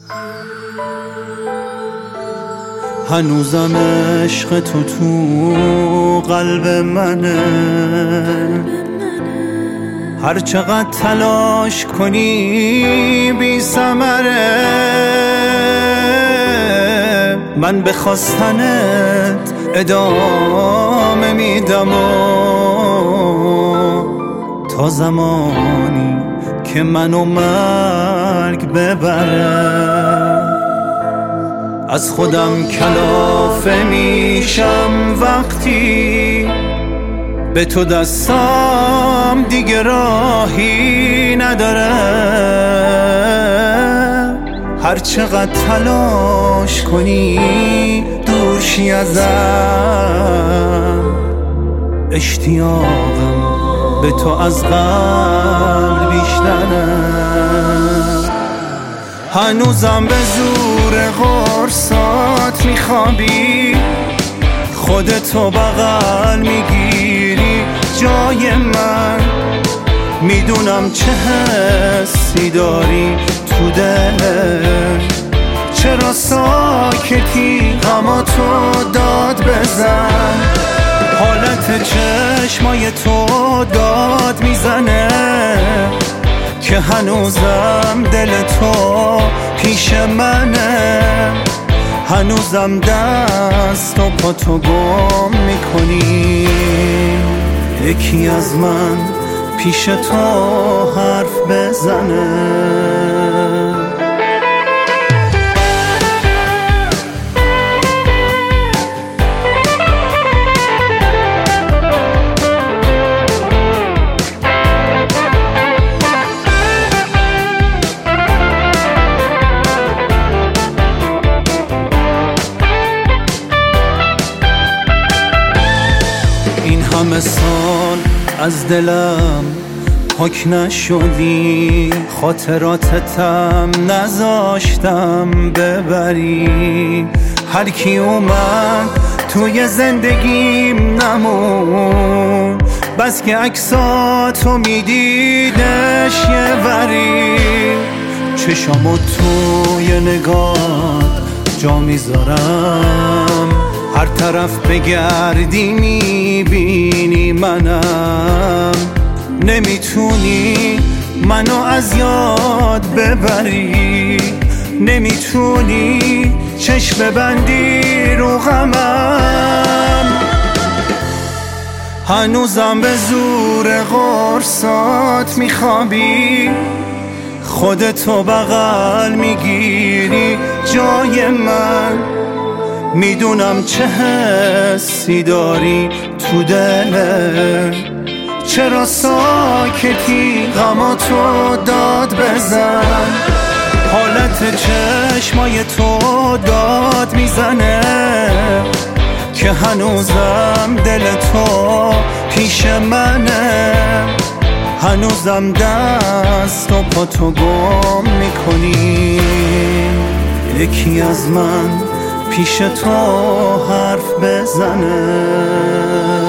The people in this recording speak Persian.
هنوزم عشق تو قلب منه، هر چقدر تلاش کنی بی ثمره. من به خواستنت ادامه میدم تا زمانی که منو مرگ ببره. از خودم کلافه میشم وقتی به تو دستم دیگه راهی نداره. هر چقدر تلاش کنی دور شی ازم، اشتیاقم به تو از قبل بیشتره. هنوزم به زور قرصات میخوابی، خودتو بغل میگیری جای من. میدونم چه حسی داری تو دلت، چرا ساکتی غماتو داد بزن. حالت چشمای تو داد میزنه که هنوزم دل تو پیش منه. هنوزم دست و پا تو گم میکنی، یکی از من پیش تو حرف بزنه. این همه سال از دلم پاک نشدی، خاطراتتم نذاشتم ببری. هر کی اومد توی زندگیم نمون، بس که عکساتو میدیدش یه وری. چشامو توی نگات جا میذارم، هر طرف بگردی میبینی منم. نمیتونی منو از یاد ببری، نمیتونی چشم ببندی رو غمم. هنوزم به زور قرصات میخوابی، خودتو بغل میگیری جای من. میدونم چه حسی داری تو دلت، چرا ساکتی غماتو داد بزن. حالت چشمای تو داد میزنه که هنوزم دل تو پیش منه. هنوزم دست و پا تو گم میکنی، یکی از من پیش تو حرف بزنه.